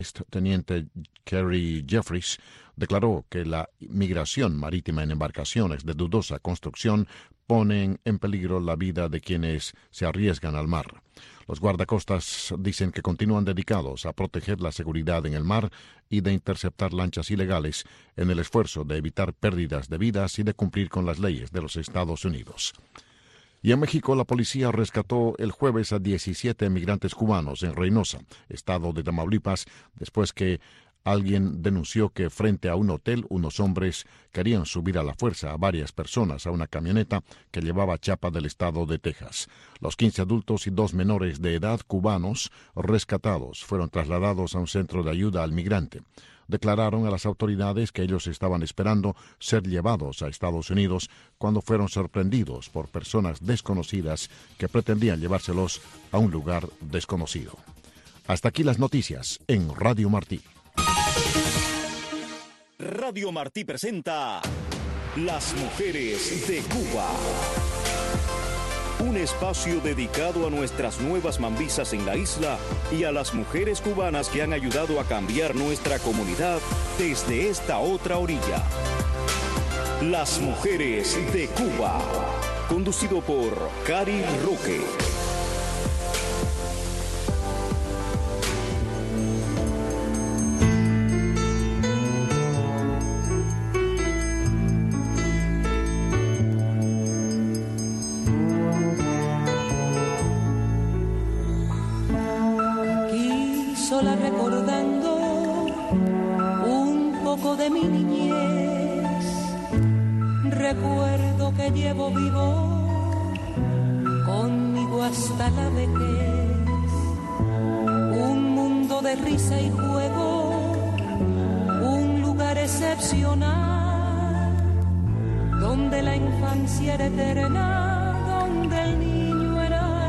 Teniente Kerry Jeffries declaró que la migración marítima en embarcaciones de dudosa construcción ponen en peligro la vida de quienes se arriesgan al mar. Los guardacostas dicen que continúan dedicados a proteger la seguridad en el mar y de interceptar lanchas ilegales en el esfuerzo de evitar pérdidas de vidas y de cumplir con las leyes de los Estados Unidos. Y en México, la policía rescató el jueves a 17 migrantes cubanos en Reynosa, estado de Tamaulipas, después que alguien denunció que frente a un hotel unos hombres querían subir a la fuerza a varias personas a una camioneta que llevaba chapa del estado de Texas. Los 15 adultos y 2 menores de edad cubanos rescatados fueron trasladados a un centro de ayuda al migrante. Declararon a las autoridades que ellos estaban esperando ser llevados a Estados Unidos cuando fueron sorprendidos por personas desconocidas que pretendían llevárselos a un lugar desconocido. Hasta aquí las noticias en Radio Martí. Radio Martí presenta Las Mujeres de Cuba. Un espacio dedicado a nuestras nuevas mambisas en la isla y a las mujeres cubanas que han ayudado a cambiar nuestra comunidad desde esta otra orilla. Las Mujeres de Cuba. Conducido por Cari Roque. Sola recordando un poco de mi niñez, recuerdo que llevo vivo conmigo hasta la vejez, un mundo de risa y juego, un lugar excepcional, donde la infancia era eterna, donde el niño era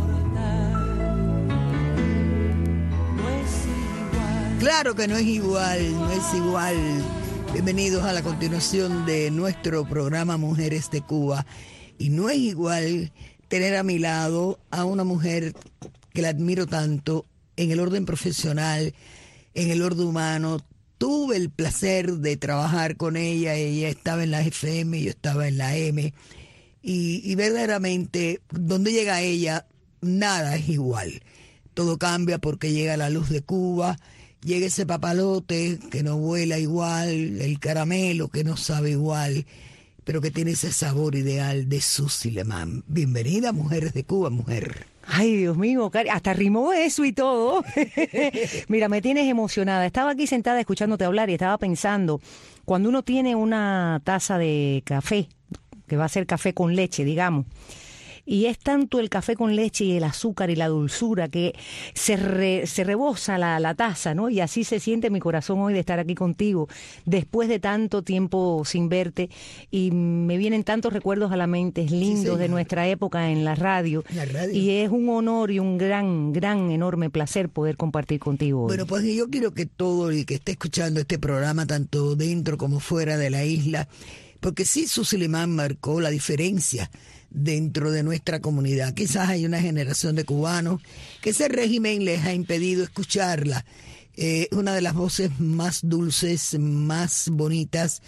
Claro que no es igual, no es igual. Bienvenidos a la continuación de nuestro programa Mujeres de Cuba. Y no es igual tener a mi lado a una mujer que la admiro tanto en el orden profesional, en el orden humano. Tuve el placer de trabajar con ella. Ella estaba en la FM, yo estaba en la M. Y verdaderamente, donde llega ella, nada es igual. Todo cambia porque llega la luz de Cuba. Llega ese papalote que no vuela igual, el caramelo que no sabe igual, pero que tiene ese sabor ideal de Susi Lemán. Bienvenida, Mujeres de Cuba, mujer. Ay, Dios mío, hasta rimó eso y todo. Mira, me tienes emocionada. Estaba aquí sentada escuchándote hablar y estaba pensando, cuando uno tiene una taza de café, que va a ser café con leche, digamos, y es tanto el café con leche y el azúcar y la dulzura que se rebosa la taza, ¿no? Y así se siente mi corazón hoy de estar aquí contigo, después de tanto tiempo sin verte, y me vienen tantos recuerdos a la mente lindos de nuestra época en la radio. Y es un honor y un gran, enorme placer poder compartir contigo hoy. Bueno, pues yo quiero que todo el que esté escuchando este programa, tanto dentro como fuera de la isla, porque sí, Susi Lemán marcó la diferencia dentro de nuestra comunidad. Quizás hay una generación de cubanos que ese régimen les ha impedido escucharla. Una de las voces más dulces, más bonitas,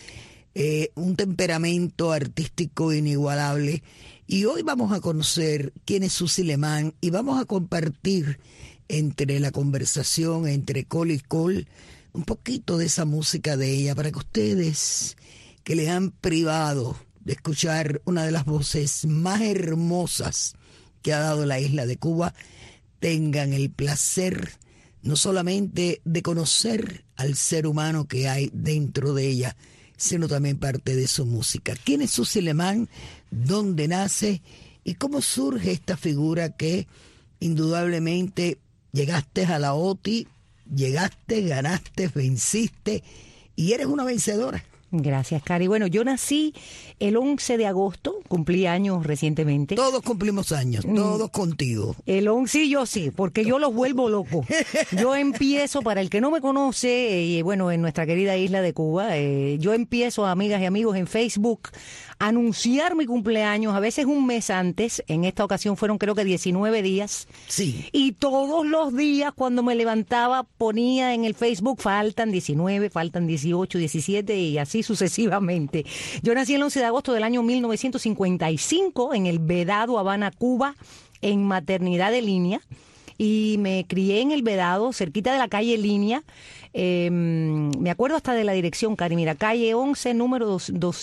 un temperamento artístico inigualable. Y hoy vamos a conocer quién es Susi Lemán y vamos a compartir entre la conversación, entre col y col, un poquito de esa música de ella para que ustedes que les han privado de escuchar una de las voces más hermosas que ha dado la isla de Cuba, tengan el placer no solamente de conocer al ser humano que hay dentro de ella, sino también parte de su música. ¿Quién es Susi Lemán? ¿Dónde nace? ¿Y cómo surge esta figura que indudablemente llegaste a la OTI, llegaste, ganaste, venciste y eres una vencedora? Gracias, Cari. Bueno, yo nací el 11 de agosto, cumplí años recientemente. Todos cumplimos años, todos contigo. El 11, sí, yo sí, porque yo los vuelvo locos. Yo empiezo, para el que no me conoce, bueno, en nuestra querida isla de Cuba, yo empiezo, amigas y amigos, en Facebook, a anunciar mi cumpleaños, a veces un mes antes. En esta ocasión fueron creo que 19 días. Sí. Y todos los días cuando me levantaba ponía en el Facebook, faltan 19, faltan 18, 17 y así sucesivamente. Yo nací el 11 de agosto del año 1955 en el Vedado, Habana, Cuba, en maternidad de Línea, y me crié en el Vedado, cerquita de la calle Línea. Me acuerdo hasta de la dirección, Cari, mira, calle 11, número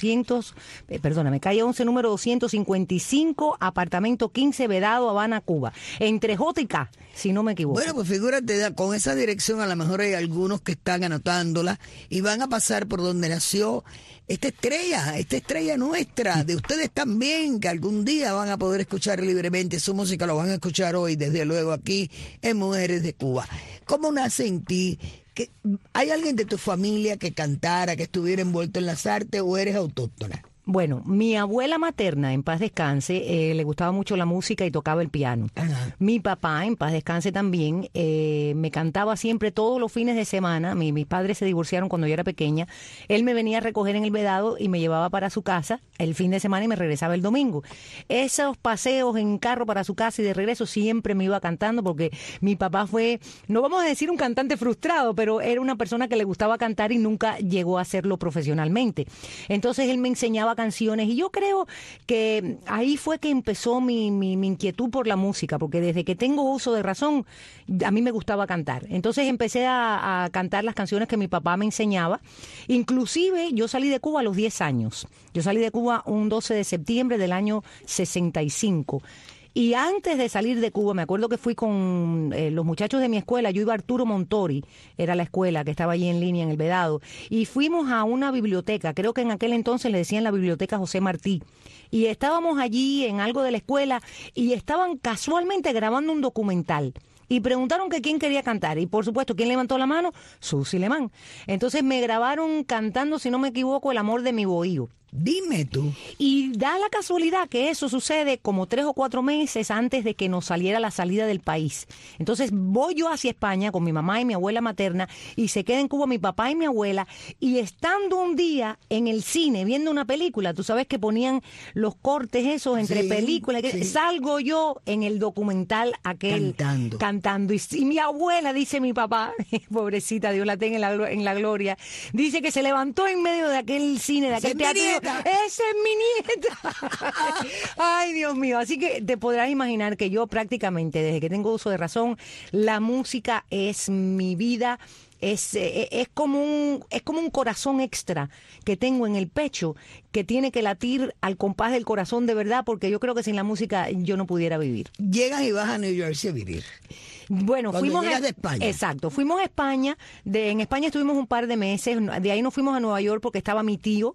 255, apartamento 15, Vedado, Habana, Cuba, entre J y K, si no me equivoco. Bueno, pues figúrate, con esa dirección a lo mejor hay algunos que están anotándola y van a pasar por donde nació esta estrella nuestra, de ustedes también, que algún día van a poder escuchar libremente su música, lo van a escuchar hoy, desde luego, aquí en Mujeres de Cuba. ¿Cómo nace en ti? ¿Hay alguien de tu familia que cantara, que estuviera envuelto en las artes, o eres autóctona? Bueno, mi abuela materna, en paz descanse, le gustaba mucho la música y tocaba el piano. Ajá. Mi papá, en paz descanse también, me cantaba siempre todos los fines de semana. Mis padres se divorciaron cuando yo era pequeña. Él me venía a recoger en el Vedado y me llevaba para su casa el fin de semana y me regresaba el domingo. Esos paseos en carro para su casa y de regreso siempre me iba cantando, porque mi papá fue, no vamos a decir un cantante frustrado, pero era una persona que le gustaba cantar y nunca llegó a hacerlo profesionalmente. Entonces él me enseñaba canciones y yo creo que ahí fue que empezó mi inquietud por la música, porque desde que tengo uso de razón a mí me gustaba cantar. Entonces empecé a cantar las canciones que mi papá me enseñaba. Inclusive yo salí de Cuba a los 10 años. Yo salí de Cuba un 12 de septiembre del año 65. Y antes de salir de Cuba, me acuerdo que fui con los muchachos de mi escuela. Yo iba a Arturo Montori, era la escuela que estaba allí en Línea, en el Vedado, y fuimos a una biblioteca, creo que en aquel entonces le decían la biblioteca José Martí, y estábamos allí en algo de la escuela y estaban casualmente grabando un documental. Y preguntaron que quién quería cantar. Y por supuesto, ¿quién levantó la mano? Susi Lemán. Entonces me grabaron cantando, si no me equivoco, El amor de mi bohío. Dime tú. Y da la casualidad que eso sucede como 3 o 4 meses antes de que nos saliera la salida del país. Entonces voy yo hacia España con mi mamá y mi abuela materna y se queda en Cuba mi papá y mi abuela, y estando un día en el cine viendo una película, tú sabes que ponían los cortes esos entre películas, sí. Salgo yo en el documental aquel cantando y mi abuela, dice mi papá, pobrecita, Dios la tenga en la gloria, dice que se levantó en medio de aquel cine, de aquel teatro. ¡Esa es mi nieta! Ay, Dios mío. Así que te podrás imaginar que yo prácticamente, desde que tengo uso de razón, la música es mi vida. Es como un corazón extra que tengo en el pecho, que tiene que latir al compás del corazón de verdad, porque yo creo que sin la música yo no pudiera vivir. Llegas y vas a New Jersey a vivir. Bueno, fuimos de España. Exacto, fuimos a España. En España estuvimos un par de meses. De ahí nos fuimos a Nueva York porque estaba mi tío.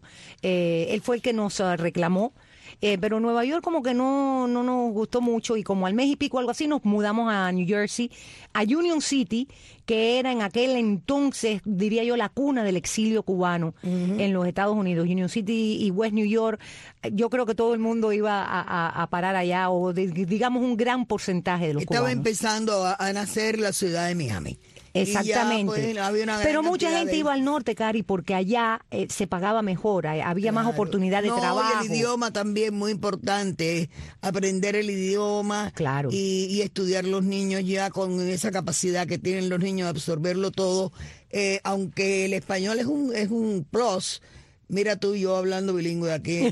Él fue el que nos reclamó. Pero Nueva York como que no nos gustó mucho, y como al mes y pico, algo así, nos mudamos a New Jersey, a Union City, que era en aquel entonces, diría yo, la cuna del exilio cubano en los Estados Unidos. Union City y West New York, yo creo que todo el mundo iba a parar allá, o digamos un gran porcentaje de los Estaba cubanos. Empezando a nacer la ciudad de Miami. Exactamente. Ya, pues, pero mucha gente iba al norte, Cari, porque allá se pagaba mejor, había más oportunidad de trabajo. Y el idioma también muy importante, aprender el idioma, claro, y estudiar los niños ya con esa capacidad que tienen los niños de absorberlo todo, aunque el español es un plus. Mira tú y yo hablando bilingüe aquí,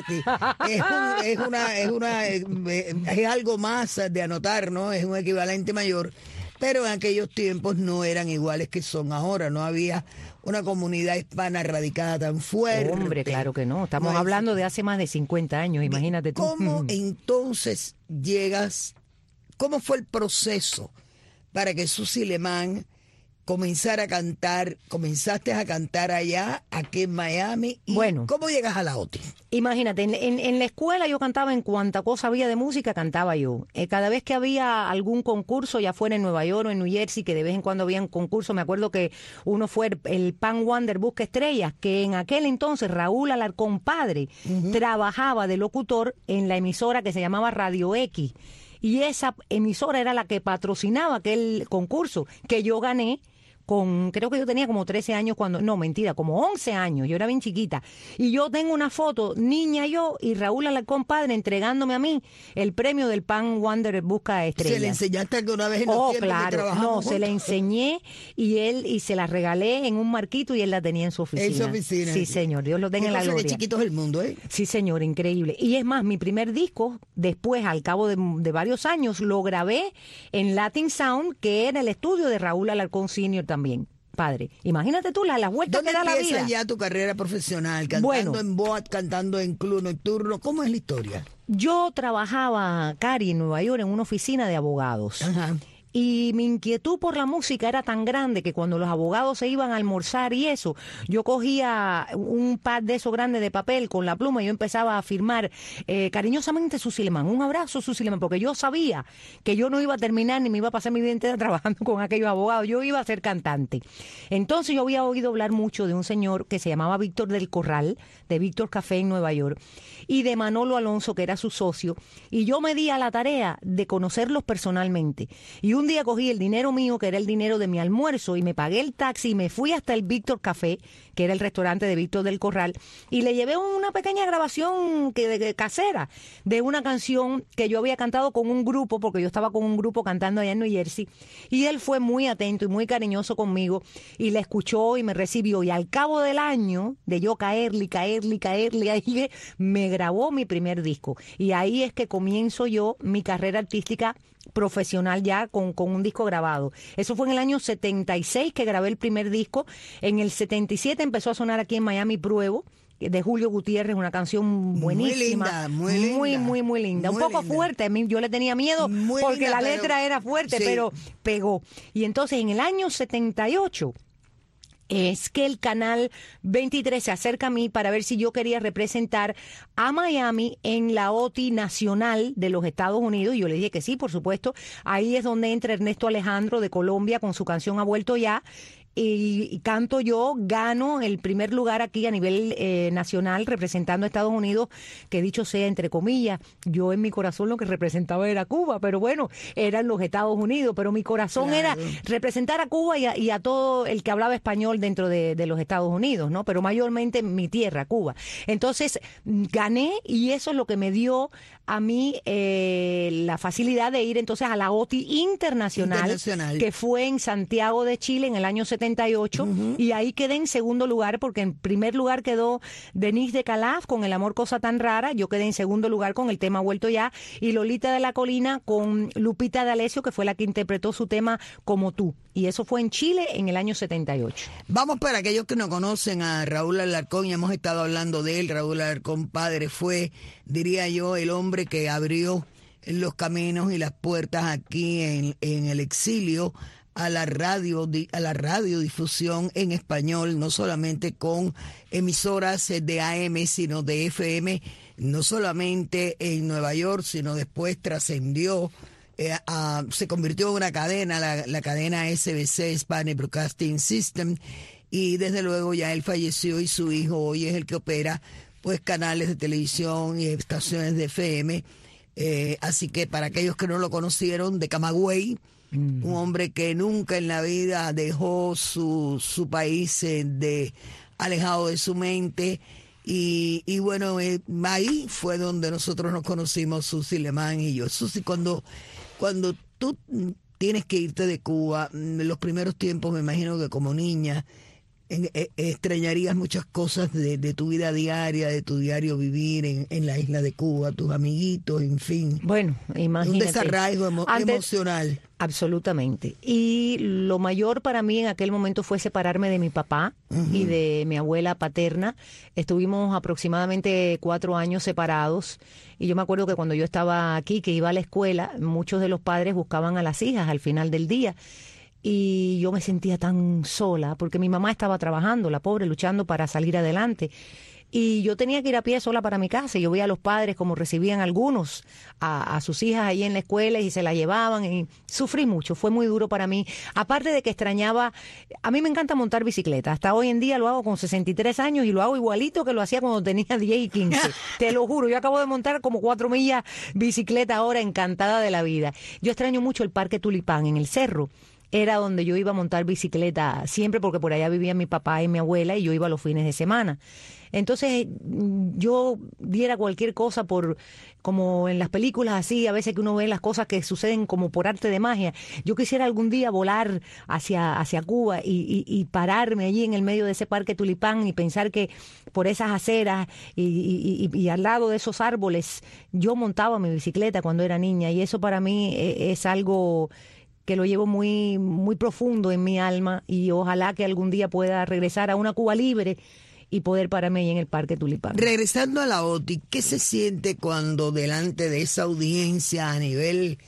es algo más de anotar, ¿no? Es un equivalente mayor. Pero en aquellos tiempos no eran iguales que son ahora, no había una comunidad hispana radicada tan fuerte. Hombre, claro que no, estamos hablando de hace más de 50 años, imagínate tú. ¿Cómo entonces llegas, cómo fue el proceso para que Susi Lemán comenzar a cantar? ¿Comenzaste a cantar allá, aquí en Miami? ¿Y Bueno. cómo llegas a la OTI? Imagínate, en la escuela yo cantaba en cuanta cosa había de música, cantaba yo. Cada vez que había algún concurso, ya fuera en Nueva York o en New Jersey, que de vez en cuando había un concurso, me acuerdo que uno fue el Pan Wonder Busca Estrellas, que en aquel entonces Raúl Alarcón padre trabajaba de locutor en la emisora que se llamaba Radio X. Y esa emisora era la que patrocinaba aquel concurso que yo gané. Creo que yo tenía como 13 años cuando, no, mentira, como 11 años, yo era bien chiquita. Y yo tengo una foto, niña yo, y Raúl Alarcón padre entregándome a mí el premio del Pan Wonder Busca Estrellas. ¿Se le enseñaste alguna vez en los tiempos que trabajamos no, juntos? se la enseñé y se la regalé en un marquito y él la tenía en su oficina. En su oficina. Sí, señor, Dios lo tenga en la gloria. Qué chiquito es el mundo, ¿eh? Sí, señor, increíble. Y es más, mi primer disco, después, al cabo de varios años, lo grabé en Latin Sound, que era el estudio de Raúl Alarcón Sr. también. Padre, imagínate tú las vueltas que da la vida. ¿Dónde empieza ya tu carrera profesional? ¿Cantando en boat, cantando en club nocturno? ¿Cómo es la historia? Yo trabajaba, Cari, en Nueva York, en una oficina de abogados. Ajá. Y mi inquietud por la música era tan grande que cuando los abogados se iban a almorzar y eso, yo cogía un pad de esos grandes de papel con la pluma y yo empezaba a firmar cariñosamente Susy Lemán, un abrazo Susy Lemán, porque yo sabía que yo no iba a terminar ni me iba a pasar mi vida entera trabajando con aquellos abogados, yo iba a ser cantante. Entonces yo había oído hablar mucho de un señor que se llamaba Víctor del Corral, de Víctor Café en Nueva York, y de Manolo Alonso, que era su socio, y yo me di a la tarea de conocerlos personalmente. Y un día cogí el dinero mío, que era el dinero de mi almuerzo, y me pagué el taxi y me fui hasta el Víctor Café, que era el restaurante de Víctor del Corral, y le llevé una pequeña grabación casera de una canción que yo había cantado con un grupo, porque yo estaba con un grupo cantando allá en New Jersey, y él fue muy atento y muy cariñoso conmigo, y la escuchó y me recibió, y al cabo del año de yo caerle, ahí me grabó mi primer disco, y ahí es que comienzo yo mi carrera artística profesional ya con un disco grabado. Eso fue en el año 76 que grabé el primer disco. En el 77 empezó a sonar aquí en Miami Pruebo, de Julio Gutiérrez, una canción buenísima. Muy linda. Un poco fuerte, a mí yo le tenía miedo porque la letra era fuerte, pero pegó. Y entonces en el año 78... es que el canal 23 se acerca a mí para ver si yo quería representar a Miami en la OTI nacional de los Estados Unidos. Y yo le dije que sí, por supuesto. Ahí es donde entra Ernesto Alejandro de Colombia con su canción Ha Vuelto Ya. Y canto yo, gano el primer lugar aquí a nivel nacional representando a Estados Unidos, que dicho sea entre comillas, yo en mi corazón lo que representaba era Cuba, pero bueno, eran los Estados Unidos, pero mi corazón era representar a Cuba y a todo el que hablaba español dentro de los Estados Unidos, ¿no? Pero mayormente mi tierra, Cuba. Entonces gané y eso es lo que me dio a mí la facilidad de ir entonces a la OTI internacional, que fue en Santiago de Chile en el año 78, y ahí quedé en segundo lugar, porque en primer lugar quedó Denise de Calaf con El amor cosa tan rara, yo quedé en segundo lugar con el tema Vuelto Ya, y Lolita de la Colina con Lupita D'Alessio, que fue la que interpretó su tema Como Tú, y eso fue en Chile en el año 78. Vamos, para aquellos que no conocen a Raúl Alarcón, ya hemos estado hablando de él. Raúl Alarcón padre fue, diría yo, el hombre que abrió los caminos y las puertas aquí en el exilio a la radiodifusión en español, no solamente con emisoras de AM, sino de FM, no solamente en Nueva York, sino después trascendió, se convirtió en una cadena, la cadena SBC, Spanish Broadcasting System, y desde luego ya él falleció y su hijo hoy es el que opera pues canales de televisión y estaciones de FM. Así que para aquellos que no lo conocieron, de Camagüey, un hombre que nunca en la vida dejó su país alejado de su mente. Y bueno, ahí fue donde nosotros nos conocimos, Susy Lemán y yo. Susy, cuando tú tienes que irte de Cuba, los primeros tiempos, me imagino que como niña, extrañarías muchas cosas de tu vida diaria, de tu diario vivir en la isla de Cuba, tus amiguitos, en fin. Bueno, imagínate. Un desarraigo emocional. Absolutamente. Y lo mayor para mí en aquel momento fue separarme de mi papá y de mi abuela paterna. Estuvimos aproximadamente 4 años separados. Y yo me acuerdo que cuando yo estaba aquí, que iba a la escuela, muchos de los padres buscaban a las hijas al final del día. y yo me sentía tan sola porque mi mamá estaba trabajando, la pobre, luchando para salir adelante. Y yo tenía que ir a pie sola para mi casa. Y yo veía a los padres como recibían algunos a sus hijas ahí en la escuela y se la llevaban. Y sufrí mucho, fue muy duro para mí. Aparte de que extrañaba, a mí me encanta montar bicicleta. Hasta hoy en día lo hago con 63 años y lo hago igualito que lo hacía cuando tenía 10 y 15. Te lo juro, yo acabo de montar como 4 millas bicicleta ahora, encantada de la vida. Yo extraño mucho el Parque Tulipán en el cerro. Era donde yo iba a montar bicicleta siempre porque por allá vivían mi papá y mi abuela y yo iba los fines de semana. Entonces yo diera cualquier cosa por, como en las películas así, a veces que uno ve las cosas que suceden como por arte de magia. Yo quisiera algún día volar hacia Cuba y pararme allí en el medio de ese Parque Tulipán y pensar que por esas aceras y al lado de esos árboles yo montaba mi bicicleta cuando era niña, y eso para mí es algo que lo llevo muy, muy profundo en mi alma, y ojalá que algún día pueda regresar a una Cuba libre y poder pararme ahí en el Parque Tulipán. Regresando a la OTI, ¿qué se siente cuando delante de esa audiencia a nivel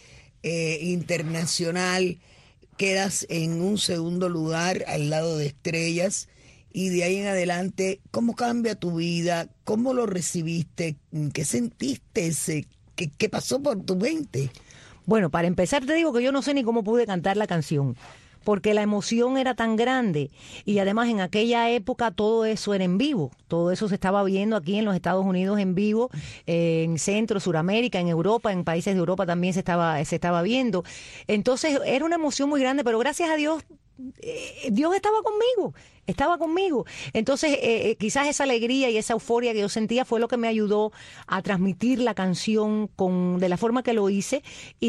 internacional quedas en un segundo lugar al lado de estrellas, y de ahí en adelante, cómo cambia tu vida? ¿Cómo lo recibiste? ¿Qué sentiste? ¿Qué pasó por tu mente? Bueno, para empezar te digo que yo no sé ni cómo pude cantar la canción, porque la emoción era tan grande, y además en aquella época todo eso era en vivo, todo eso se estaba viendo aquí en los Estados Unidos en vivo, en Centro, Suramérica, en Europa, en países de Europa también se estaba viendo. Entonces era una emoción muy grande, pero gracias a Dios, Dios estaba conmigo. Entonces, quizás esa alegría y esa euforia que yo sentía fue lo que me ayudó a transmitir la canción de la forma que lo hice,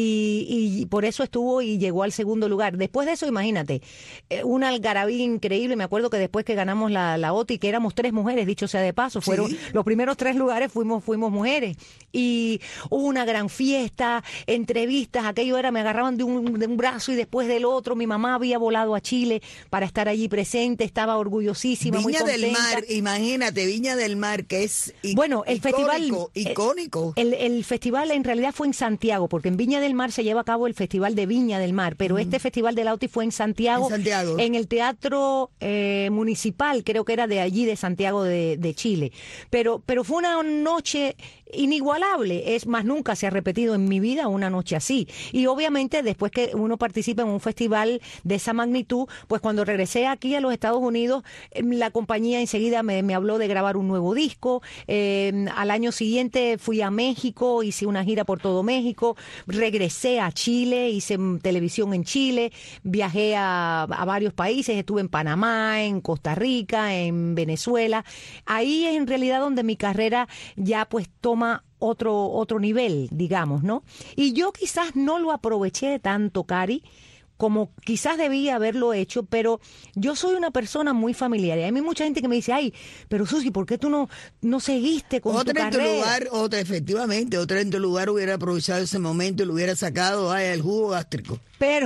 y por eso estuvo y llegó al segundo lugar. Después de eso, imagínate, una algarabía increíble. Me acuerdo que después que ganamos la OTI, que éramos 3 mujeres, dicho sea de paso, fueron ¿sí? Los primeros 3 lugares fuimos mujeres, y hubo una gran fiesta, entrevistas, aquello era, me agarraban de un brazo y después del otro. Mi mamá había volado a Chile para estar allí presente, estaba orgullosísima, Viña muy contenta. del Mar, imagínate, Viña del Mar, que es bueno, el icónico. El festival en realidad fue en Santiago, porque en Viña del Mar se lleva a cabo el Festival de Viña del Mar, pero este festival de la OTI fue en Santiago, en el Teatro Municipal, creo que era de allí, de Santiago de Chile. Pero fue una noche inigualable, es más, nunca se ha repetido en mi vida una noche así. Y obviamente después que uno participa en un festival de esa magnitud, pues cuando regresé aquí a los Estados Unidos, la compañía enseguida me habló de grabar un nuevo disco. Al año siguiente fui a México, hice una gira por todo México, regresé a Chile, hice televisión en Chile, viajé a varios países, estuve en Panamá, en Costa Rica, en Venezuela. Ahí es en realidad donde mi carrera ya pues toma otro nivel, digamos, ¿no? Y yo quizás no lo aproveché tanto, Cari, como quizás debía haberlo hecho, pero yo soy una persona muy familiar. Y hay mucha gente que me dice, ay, pero Susi, ¿por qué tú no seguiste con tu carrera? Efectivamente, otra en tu lugar hubiera aprovechado ese momento y lo hubiera sacado el jugo gástrico. Pero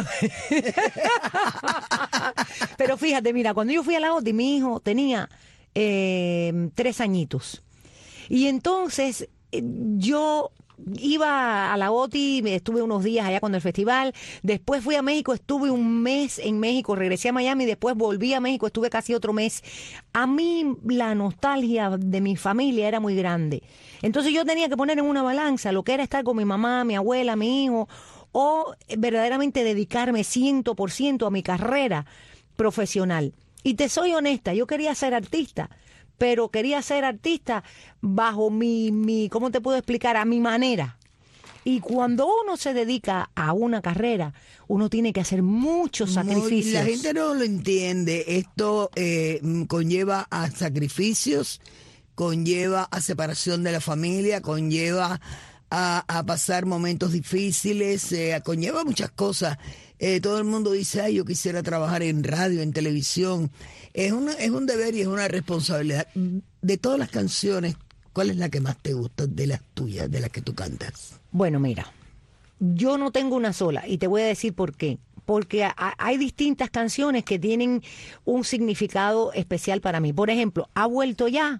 fíjate, mira, cuando yo fui a la OTI, mi hijo tenía 3 añitos. Y entonces yo iba a la OTI, estuve unos días allá con el festival, después fui a México, estuve un mes en México, regresé a Miami, después volví a México, estuve casi otro mes. A mí la nostalgia de mi familia era muy grande. Entonces yo tenía que poner en una balanza lo que era estar con mi mamá, mi abuela, mi hijo, o verdaderamente dedicarme 100% a mi carrera profesional. Y te soy honesta, yo quería ser artista, pero quería ser artista bajo mi ¿cómo te puedo explicar? A mi manera. Y cuando uno se dedica a una carrera, uno tiene que hacer muchos sacrificios. La gente no lo entiende. Esto conlleva a sacrificios, conlleva a separación de la familia, conlleva a pasar momentos difíciles, conlleva muchas cosas. Todo el mundo dice, ay, yo quisiera trabajar en radio, en televisión. Es un deber y es una responsabilidad. De todas las canciones, ¿cuál es la que más te gusta de las tuyas, de las que tú cantas? Bueno, mira, yo no tengo una sola y te voy a decir por qué. Porque hay distintas canciones que tienen un significado especial para mí. Por ejemplo, Ha Vuelto Ya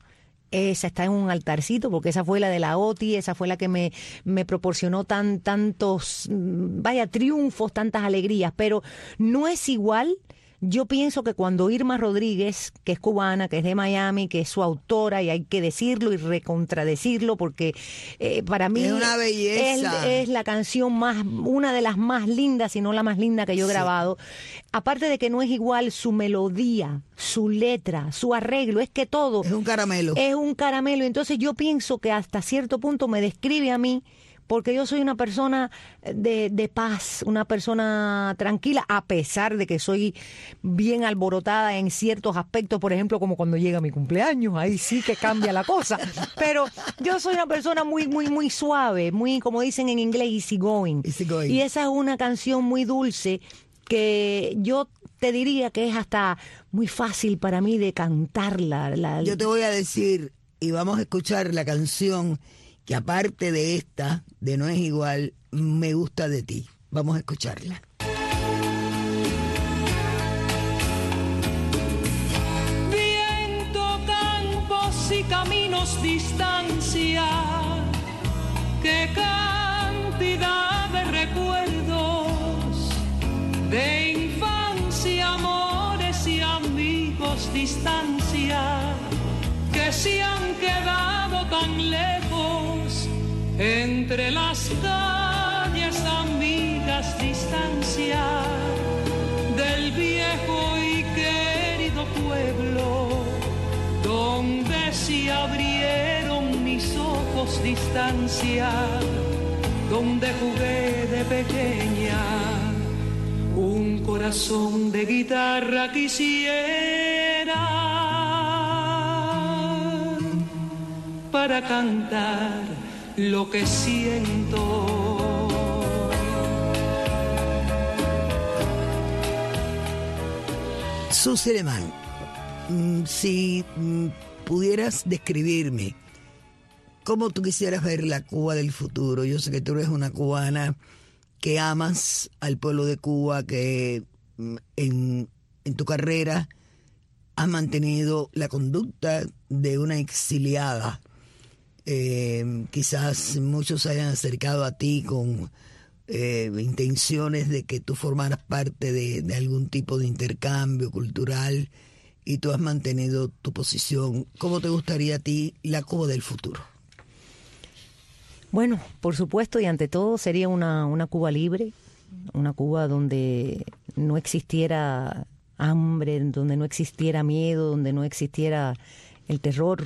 esa está en un altarcito, porque esa fue la de la OTI, esa fue la que me proporcionó tantos, triunfos, tantas alegrías, pero no es igual. Yo pienso que cuando Irma Rodríguez, que es cubana, que es de Miami, que es su autora, y hay que decirlo y recontradecirlo, porque para mí es una belleza. Es la canción una de las más lindas, si no la más linda que yo he grabado. Aparte de que no es igual su melodía, su letra, su arreglo, es que todo es un caramelo. Es un caramelo. Entonces yo pienso que hasta cierto punto me describe a mí, porque yo soy una persona de paz, una persona tranquila, a pesar de que soy bien alborotada en ciertos aspectos, por ejemplo, como cuando llega mi cumpleaños, ahí sí que cambia la cosa. Pero yo soy una persona muy suave, muy, como dicen en inglés, easy going. Y esa es una canción muy dulce que yo te diría que es hasta muy fácil para mí de cantarla. Yo te voy a decir, y vamos a escuchar la canción que aparte de esta, de No es igual, me gusta de ti. Vamos a escucharla. Viento, campos y caminos, distancia, qué cantidad de recuerdos, de infancia, amores y amigos, distancia, que se han quedado tan lejos entre las calles, amigas, distancia del viejo y querido pueblo donde se abrieron mis ojos, distancia donde jugué de pequeña, un corazón de guitarra quisiera para cantar lo que siento. Susy Alemán, si pudieras describirme cómo tú quisieras ver la Cuba del futuro. Yo sé que tú eres una cubana que amas al pueblo de Cuba, que en tu carrera has mantenido la conducta de una exiliada. Quizás muchos se hayan acercado a ti con intenciones de que tú formaras parte de algún tipo de intercambio cultural, y tú has mantenido tu posición. ¿Cómo te gustaría a ti la Cuba del futuro? Bueno, por supuesto, y ante todo sería una Cuba libre, una Cuba donde no existiera hambre, donde no existiera miedo, donde no existiera el terror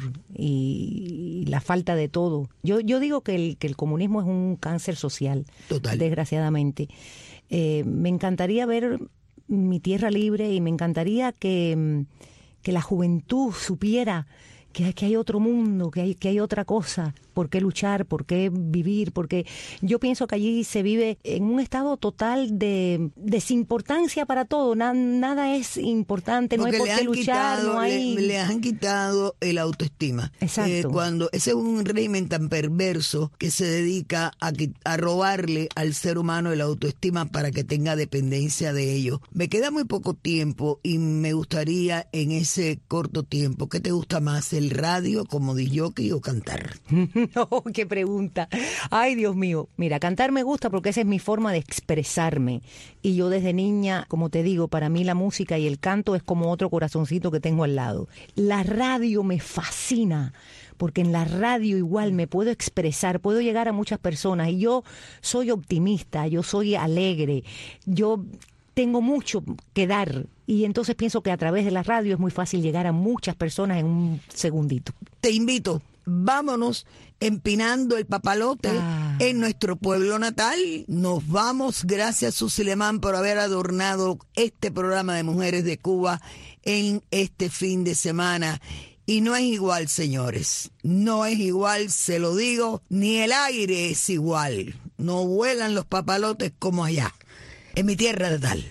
y la falta de todo. Yo digo que el comunismo es un cáncer social. Total. Desgraciadamente. Me encantaría ver mi tierra libre, y me encantaría que la juventud supiera que hay otro mundo, que hay otra cosa, por qué luchar, por qué vivir, porque yo pienso que allí se vive en un estado total de desimportancia para todo, nada es importante, no hay por qué luchar, no hay... Le han quitado el autoestima. Exacto. Cuando ese es un régimen tan perverso que se dedica a robarle al ser humano el autoestima para que tenga dependencia de ello. Me queda muy poco tiempo y me gustaría en ese corto tiempo, ¿qué te gusta más, el radio como disjockey o cantar? No, qué pregunta. Ay, Dios mío. Mira, cantar me gusta porque esa es mi forma de expresarme. Y yo desde niña, como te digo, para mí la música y el canto es como otro corazoncito que tengo al lado. La radio me fascina, porque en la radio igual me puedo expresar, puedo llegar a muchas personas. Y yo soy optimista, yo soy alegre, yo tengo mucho que dar. Y entonces pienso que a través de la radio es muy fácil llegar a muchas personas en un segundito. Te invito, vámonos empinando el papalote en nuestro pueblo natal. Nos vamos. Gracias, Susy Alemán, por haber adornado este programa de Mujeres de Cuba en este fin de semana. Y no es igual, señores. No es igual, se lo digo. Ni el aire es igual. No vuelan los papalotes como allá, en mi tierra natal.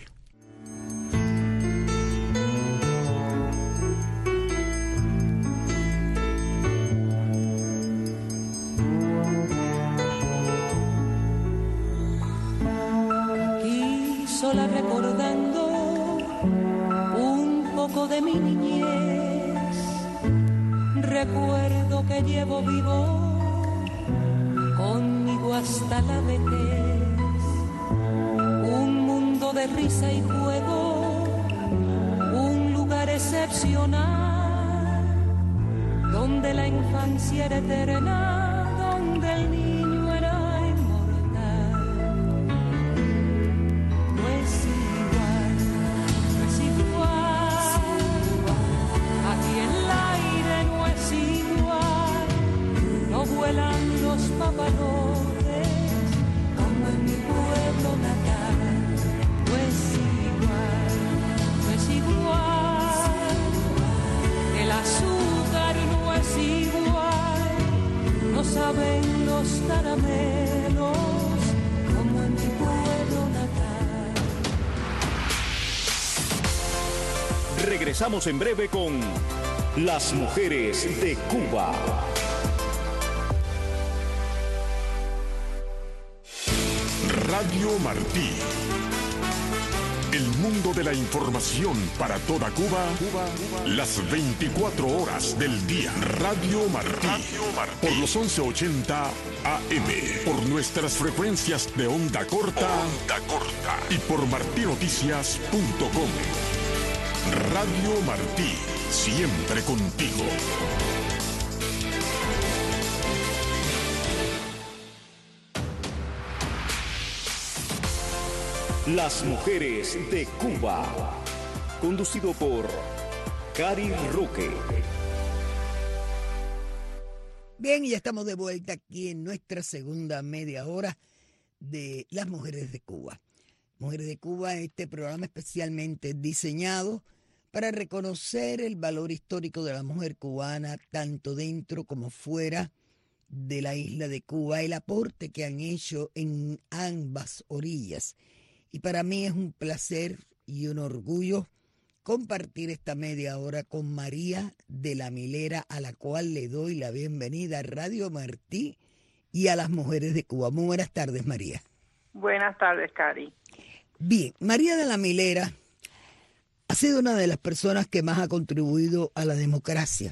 Sola recordando un poco de mi niñez, recuerdo que llevo vivo conmigo hasta la vejez, un mundo de risa y juego, un lugar excepcional, donde la infancia era eterna, donde el niño era inmortal. No es igual, no es igual, aquí el aire no es igual, no vuelan los papalotes como en mi pueblo natal. No es igual, no es igual, el azúcar no es igual, no saben los caramelos como en mi pueblo natal. Regresamos en breve con Las Mujeres de Cuba. Radio Martí. El mundo de la información para toda Cuba, las 24 horas del día. Radio Martí. Por los 1180 AM. Por nuestras frecuencias de onda corta. Y por martinoticias.com. Radio Martí. Siempre contigo. Las Mujeres de Cuba. Conducido por Cari Roque. Bien, y ya estamos de vuelta aquí en nuestra segunda media hora de Las Mujeres de Cuba. Mujeres de Cuba, este programa especialmente diseñado para reconocer el valor histórico de la mujer cubana, tanto dentro como fuera de la isla de Cuba, el aporte que han hecho en ambas orillas. Y para mí es un placer y un orgullo compartir esta media hora con María de la Milera, a la cual le doy la bienvenida a Radio Martí y a Las Mujeres de Cuba. Muy buenas tardes, María. Buenas tardes, Cari. Bien, María de la Milera ha sido una de las personas que más ha contribuido a la democracia.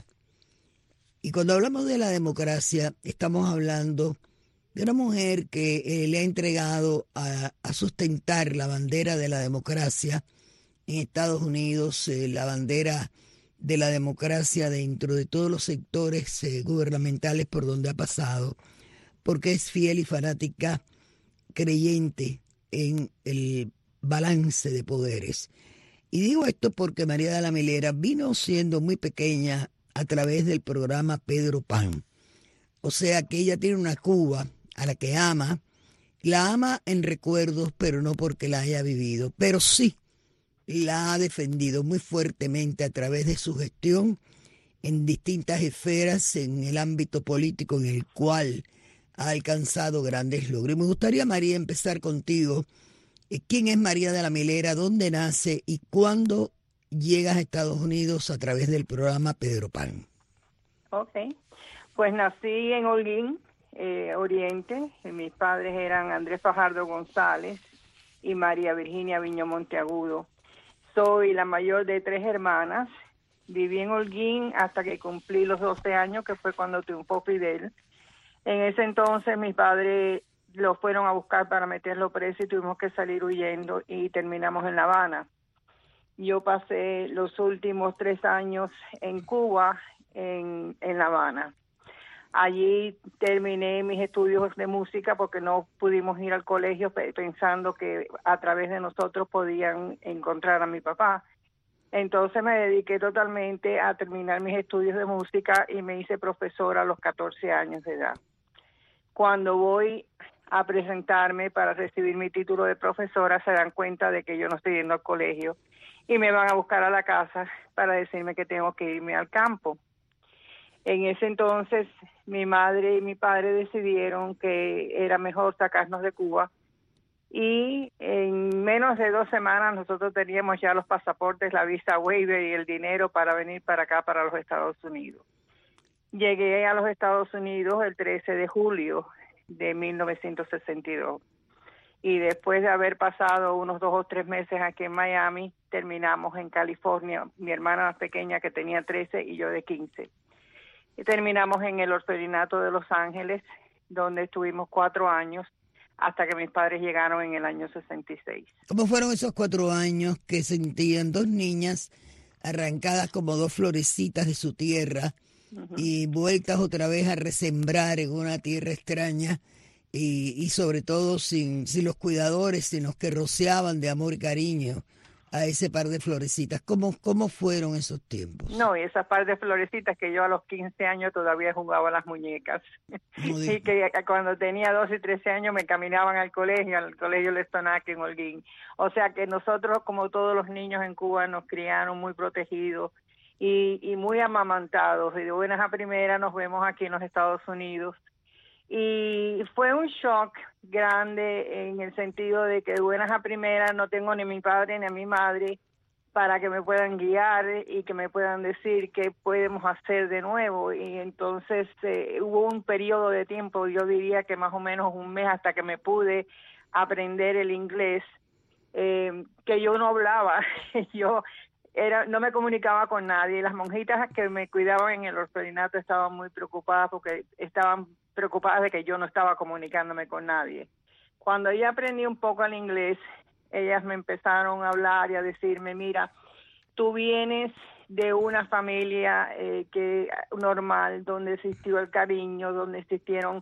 Y cuando hablamos de la democracia, estamos hablando de una mujer que le ha entregado a sustentar la bandera de la democracia en Estados Unidos, la bandera de la democracia dentro de todos los sectores gubernamentales por donde ha pasado, porque es fiel y fanática, creyente en el balance de poderes. Y digo esto porque María de la Milera vino siendo muy pequeña a través del programa Pedro Pan. O sea que ella tiene una Cuba a la que ama, la ama en recuerdos, pero no porque la haya vivido, pero sí la ha defendido muy fuertemente a través de su gestión en distintas esferas en el ámbito político en el cual ha alcanzado grandes logros. Y me gustaría, María, empezar contigo. ¿Quién es María de la Milera? ¿Dónde nace? ¿Y cuándo llegas a Estados Unidos a través del programa Pedro Pan? Ok, pues nací en Holguín, Oriente. Mis padres eran Andrés Fajardo González y María Virginia Viñó Monteagudo. Soy la mayor de 3 hermanas. Viví en Holguín hasta que cumplí los 12 años, que fue cuando triunfó Fidel. En ese entonces mis padres lo fueron a buscar para meterlo preso y tuvimos que salir huyendo y terminamos en La Habana. Yo pasé los últimos 3 años en Cuba, en La Habana. Allí terminé mis estudios de música porque no pudimos ir al colegio pensando que a través de nosotros podían encontrar a mi papá. Entonces me dediqué totalmente a terminar mis estudios de música y me hice profesora a los 14 años de edad. Cuando voy a presentarme para recibir mi título de profesora, se dan cuenta de que yo no estoy yendo al colegio y me van a buscar a la casa para decirme que tengo que irme al campo. En ese entonces, mi madre y mi padre decidieron que era mejor sacarnos de Cuba y en menos de 2 semanas nosotros teníamos ya los pasaportes, la visa waiver y el dinero para venir para acá, para los Estados Unidos. Llegué a los Estados Unidos el 13 de julio de 1962 y después de haber pasado unos 2 o 3 meses aquí en Miami, terminamos en California, mi hermana más pequeña que tenía 13 y yo de 15. y terminamos en el orfelinato de Los Ángeles, donde estuvimos 4 años, hasta que mis padres llegaron en el año 66. ¿Cómo fueron esos 4 años que sentían 2 niñas arrancadas como 2 florecitas de su tierra y vueltas otra vez a resembrar en una tierra extraña y sobre todo sin los cuidadores, sino que rociaban de amor y cariño a ese par de florecitas? ¿Cómo fueron esos tiempos? No, y esas par de florecitas que yo a los 15 años todavía jugaba a las muñecas. Y que cuando tenía 12 y 13 años me caminaban al colegio Lestonac en Holguín. O sea que nosotros, como todos los niños en Cuba, nos criaron muy protegidos y muy amamantados. Y de buenas a primeras nos vemos aquí en los Estados Unidos. Y fue un shock grande en el sentido de que de buenas a primeras no tengo ni a mi padre ni a mi madre para que me puedan guiar y que me puedan decir qué podemos hacer de nuevo. Y entonces hubo un periodo de tiempo, yo diría que más o menos un mes, hasta que me pude aprender el inglés, que yo no hablaba. No me comunicaba con nadie. Las monjitas que me cuidaban en el orfelinato estaban muy preocupadas porque estaban preocupadas de que yo no estaba comunicándome con nadie. Cuando ya aprendí un poco el inglés, ellas me empezaron a hablar y a decirme, mira, tú vienes de una familia normal, donde existió el cariño, donde existieron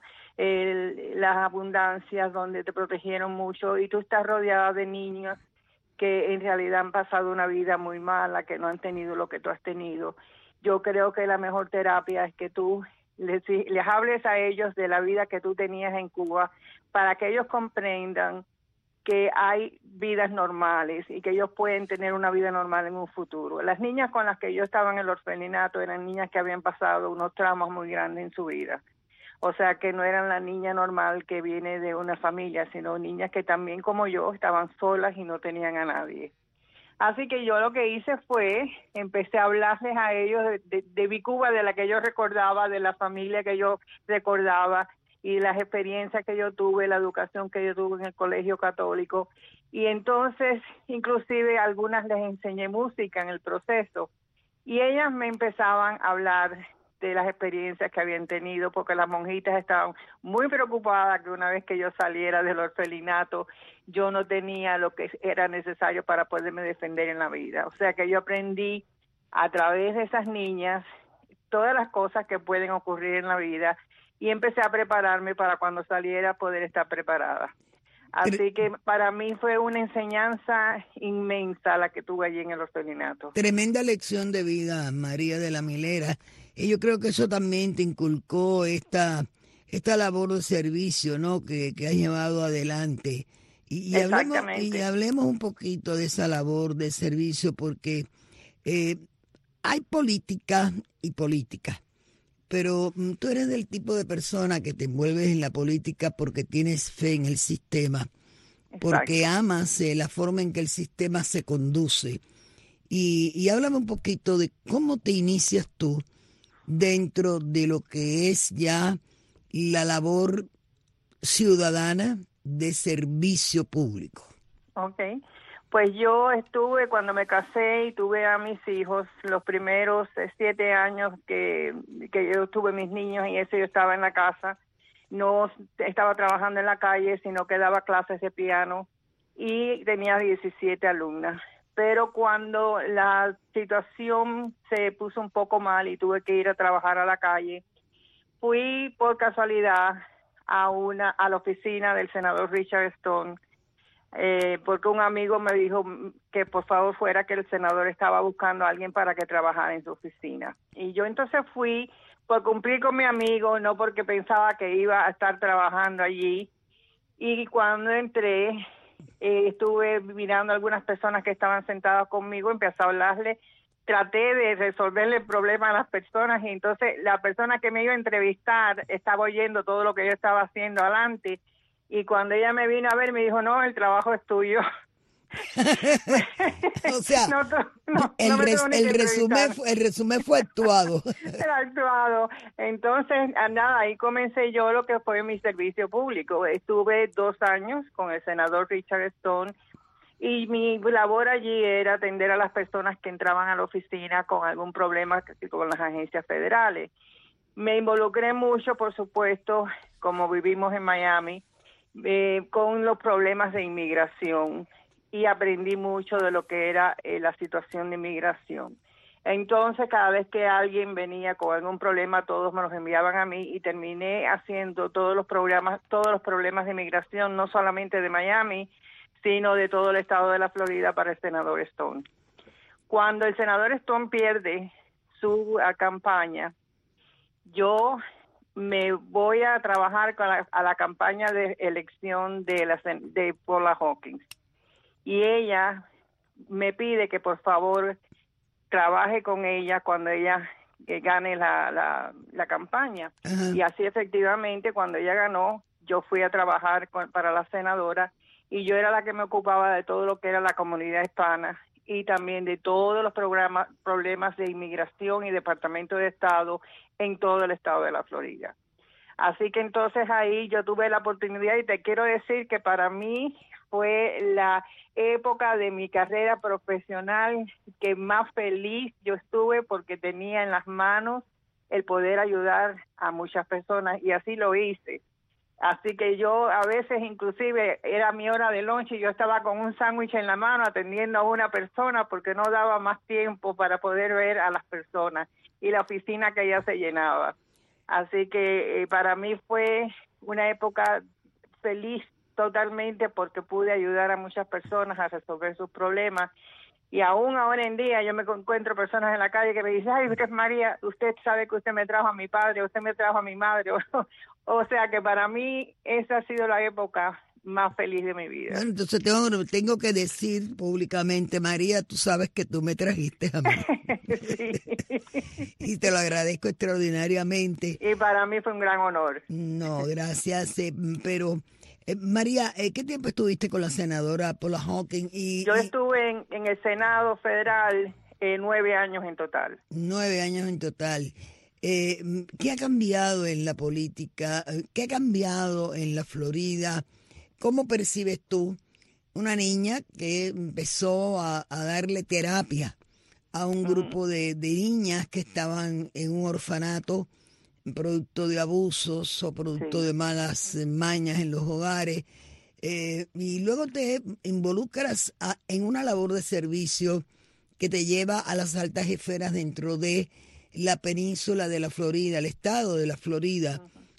las abundancias, donde te protegieron mucho, y tú estás rodeada de niños que en realidad han pasado una vida muy mala, que no han tenido lo que tú has tenido. Yo creo que la mejor terapia es que tú les hables a ellos de la vida que tú tenías en Cuba, para que ellos comprendan que hay vidas normales y que ellos pueden tener una vida normal en un futuro. Las niñas con las que yo estaba en el orfelinato eran niñas que habían pasado unos traumas muy grandes en su vida. O sea, que no eran la niña normal que viene de una familia, sino niñas que también, como yo, estaban solas y no tenían a nadie. Así que yo lo que hice fue, empecé a hablarles a ellos de mi Cuba, de la que yo recordaba, de la familia que yo recordaba, y las experiencias que yo tuve, la educación que yo tuve en el colegio católico. Y entonces, inclusive, a algunas les enseñé música en el proceso. Y ellas me empezaban a hablar de las experiencias que habían tenido, porque las monjitas estaban muy preocupadas que una vez que yo saliera del orfelinato, yo no tenía lo que era necesario para poderme defender en la vida. O sea que yo aprendí a través de esas niñas todas las cosas que pueden ocurrir en la vida, y empecé a prepararme para cuando saliera poder estar preparada. Así que para mí fue una enseñanza inmensa la que tuve allí en el orfelinato. Tremenda lección de vida, María de la Milera. Y yo creo que eso también te inculcó esta labor de servicio, ¿no?, que has llevado adelante. Y hablemos un poquito de esa labor de servicio, porque hay política y política. Pero tú eres del tipo de persona que te envuelves en la política porque tienes fe en el sistema, porque amas la forma en que el sistema se conduce. Y háblame un poquito de cómo te inicias tú dentro de lo que es ya la labor ciudadana de servicio público. Okay. Pues yo estuve, cuando me casé y tuve a mis hijos, los primeros 7 años que yo tuve mis niños y eso, yo estaba en la casa, no estaba trabajando en la calle, sino que daba clases de piano y tenía 17 alumnas. Pero cuando la situación se puso un poco mal y tuve que ir a trabajar a la calle, fui por casualidad a la oficina del senador Richard Stone, porque un amigo me dijo que por favor fuera, que el senador estaba buscando a alguien para que trabajara en su oficina. Y yo entonces fui por cumplir con mi amigo, no porque pensaba que iba a estar trabajando allí. Y cuando entré, estuve mirando a algunas personas que estaban sentadas conmigo, empecé a hablarle, traté de resolverle el problema a las personas, y entonces la persona que me iba a entrevistar estaba oyendo todo lo que yo estaba haciendo adelante. Y cuando ella me vino a ver, me dijo, no, el trabajo es tuyo. O sea, el resumen fue actuado. Era actuado. Entonces, nada, ahí comencé yo lo que fue mi servicio público. Estuve 2 años con el senador Richard Stone, y mi labor allí era atender a las personas que entraban a la oficina con algún problema con las agencias federales. Me involucré mucho, por supuesto, como vivimos en Miami, con los problemas de inmigración y aprendí mucho de lo que era la situación de inmigración. Entonces, cada vez que alguien venía con algún problema, todos me los enviaban a mí y terminé haciendo todos los problemas de inmigración, no solamente de Miami, sino de todo el estado de la Florida para el senador Stone. Cuando el senador Stone pierde su campaña, yo me voy a trabajar a la campaña de elección de Paula Hawkins. Y ella me pide que por favor trabaje con ella cuando ella gane la campaña. Y así efectivamente, cuando ella ganó, yo fui a trabajar para la senadora y yo era la que me ocupaba de todo lo que era la comunidad hispana y también de todos los problemas de inmigración y Departamento de Estado en todo el estado de la Florida. Así que entonces ahí yo tuve la oportunidad y te quiero decir que para mí fue la época de mi carrera profesional que más feliz yo estuve porque tenía en las manos el poder ayudar a muchas personas y así lo hice. Así que yo a veces inclusive era mi hora de lunch y yo estaba con un sándwich en la mano atendiendo a una persona porque no daba más tiempo para poder ver a las personas y la oficina que ya se llenaba. Así que para mí fue una época feliz totalmente porque pude ayudar a muchas personas a resolver sus problemas. Y aún ahora en día yo me encuentro personas en la calle que me dicen, ay, usted María, usted sabe que usted me trajo a mi padre, usted me trajo a mi madre. O sea que para mí esa ha sido la época más feliz de mi vida. Bueno, entonces tengo que decir públicamente, María, tú sabes que tú me trajiste a mí. Sí. Y te lo agradezco extraordinariamente. Y para mí fue un gran honor. No, gracias. Pero, María, ¿qué tiempo estuviste con la senadora Paula Hawkins? Yo estuve en el Senado Federal 9 años en total. 9 años en total. ¿Qué ha cambiado en la política? ¿Qué ha cambiado en la Florida? ¿Cómo percibes tú una niña que empezó a darle terapia a un grupo de niñas que estaban en un orfanato producto de abusos o producto de malas mañas en los hogares? Y luego te involucras en una labor de servicio que te lleva a las altas esferas dentro de la península de la Florida, el estado de la Florida.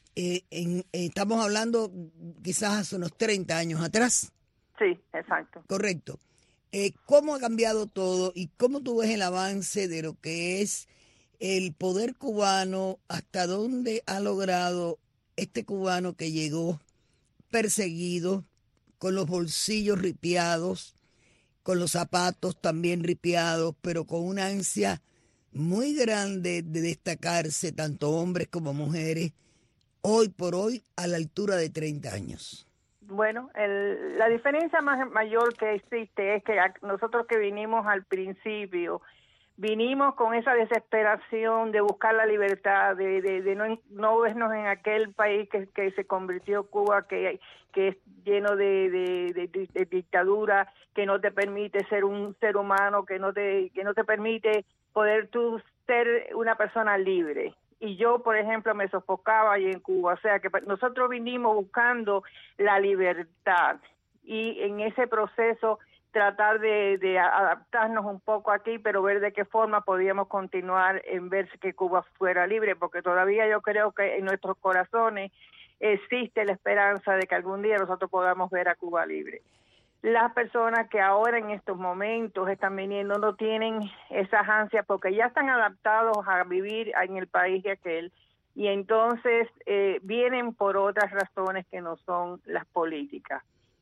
Estamos hablando quizás hace unos 30 años atrás. Sí, exacto. Correcto. ¿Cómo ha cambiado todo y cómo tú ves el avance de lo que es el poder cubano? ¿Hasta dónde ha logrado este cubano que llegó perseguido, con los bolsillos ripiados, con los zapatos también ripiados, pero con una ansia muy grande de destacarse, tanto hombres como mujeres, hoy por hoy a la altura de 30 años? Bueno, la diferencia mayor que existe es que nosotros que vinimos al principio, vinimos con esa desesperación de buscar la libertad, de no vernos en aquel país que se convirtió Cuba, que es lleno de dictadura, que no te permite ser un ser humano, que no te permite poder tú ser una persona libre. Y yo, por ejemplo, me sofocaba ahí en Cuba. O sea, que nosotros vinimos buscando la libertad y en ese proceso tratar de adaptarnos un poco aquí, pero ver de qué forma podíamos continuar en ver que Cuba fuera libre, porque todavía yo creo que en nuestros corazones existe la esperanza de que algún día nosotros podamos ver a Cuba libre. Las personas que ahora en estos momentos están viniendo no tienen esas ansias porque ya están adaptados a vivir en el país de aquel y entonces vienen por otras razones que no son las políticas.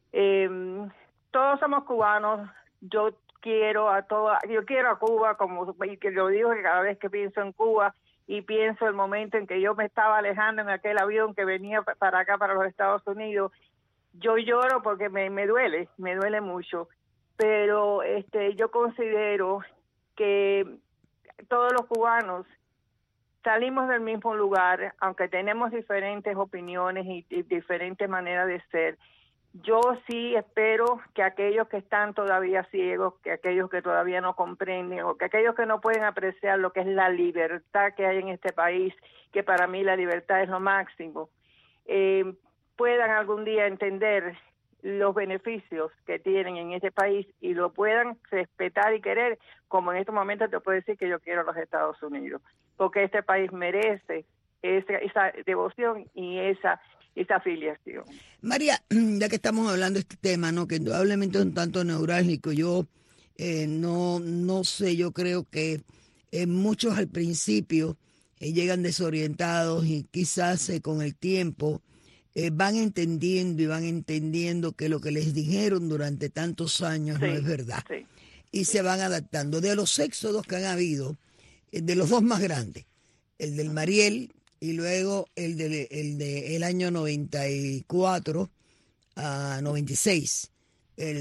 Todos somos cubanos. Yo quiero a Cuba, como que lo digo que cada vez que pienso en Cuba y pienso el momento en que yo me estaba alejando en aquel avión que venía para acá, para los Estados Unidos. Yo lloro porque me duele mucho, pero yo considero que todos los cubanos salimos del mismo lugar, aunque tenemos diferentes opiniones y diferentes maneras de ser, Yo sí espero que aquellos que están todavía ciegos, que aquellos que todavía no comprenden, o que aquellos que no pueden apreciar lo que es la libertad que hay en este país, que para mí la libertad es lo máximo, puedan algún día entender los beneficios que tienen en este país y lo puedan respetar y querer, como en estos momentos te puedo decir que yo quiero a los Estados Unidos, porque este país merece esa devoción y esa afiliación. María, ya que estamos hablando de este tema, ¿no? Que indudablemente es un tanto neurálgico, yo no sé, yo creo que muchos al principio llegan desorientados y quizás con el tiempo van entendiendo que lo que les dijeron durante tantos años no es verdad. Sí. Y se van adaptando. De los éxodos que han habido, de los dos más grandes, el del Mariel y luego el del año 94 a 96, el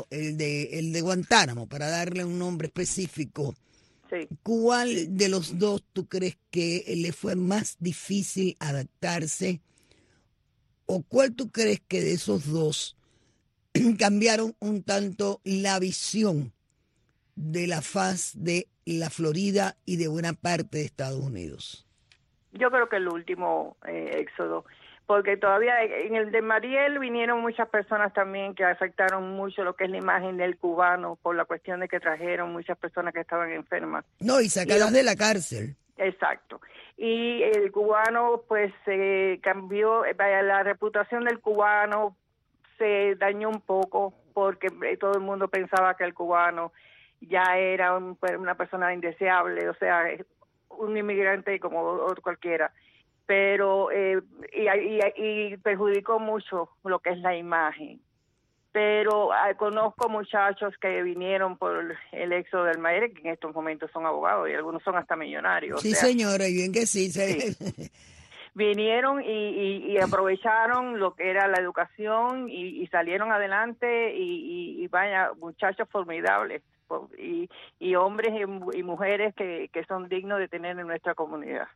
de Guantánamo, para darle un nombre específico. Sí. ¿Cuál de los dos tú crees que le fue más difícil adaptarse? ¿O cuál tú crees que de esos dos cambiaron un tanto la visión de la faz de la Florida y de buena parte de Estados Unidos? Yo creo que el último éxodo, porque todavía en el de Mariel vinieron muchas personas también que afectaron mucho lo que es la imagen del cubano, por la cuestión de que trajeron muchas personas que estaban enfermas. No, y sacadas de la cárcel. Exacto. Y el cubano, pues, cambió, la reputación del cubano se dañó un poco, porque todo el mundo pensaba que el cubano ya era una persona indeseable, o sea, un inmigrante como otro cualquiera, pero y perjudicó mucho lo que es la imagen. Pero conozco muchachos que vinieron por el éxodo del Maire, que en estos momentos son abogados y algunos son hasta millonarios. Sí, o sea, señora, y bien que sí. sí. Vinieron y aprovecharon lo que era la educación y salieron adelante y vaya, muchachos formidables y hombres y mujeres que son dignos de tener en nuestra comunidad.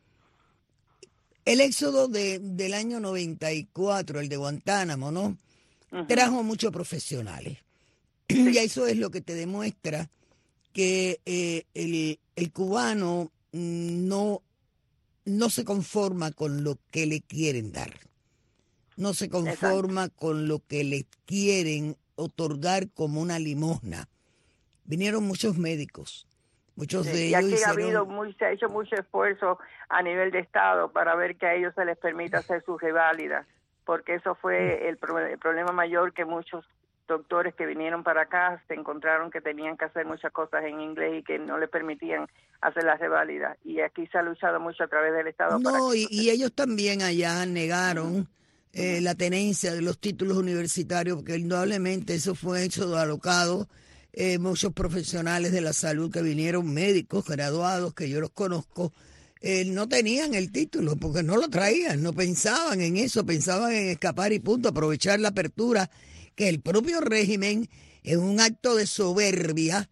El éxodo del año 94, el de Guantánamo, ¿no? Trajo muchos profesionales. Sí. Y eso es lo que te demuestra que el cubano no se conforma con lo que le quieren dar. No se conforma Exacto. Con lo que le quieren otorgar como una limosna. Vinieron muchos médicos. Muchos de ellos se ha hecho mucho esfuerzo a nivel de Estado para ver que a ellos se les permita hacer sus reválidas, porque eso fue el problema mayor, que muchos doctores que vinieron para acá se encontraron que tenían que hacer muchas cosas en inglés y que no les permitían hacer las reválidas. Y aquí se ha luchado mucho a través del Estado. No, y ellos también allá negaron la tenencia de los títulos universitarios, porque indudablemente eso fue hecho alocado. Muchos profesionales de la salud que vinieron, médicos graduados, que yo los conozco, no tenían el título porque no lo traían, no pensaban en eso, pensaban en escapar y punto, aprovechar la apertura que el propio régimen, en un acto de soberbia,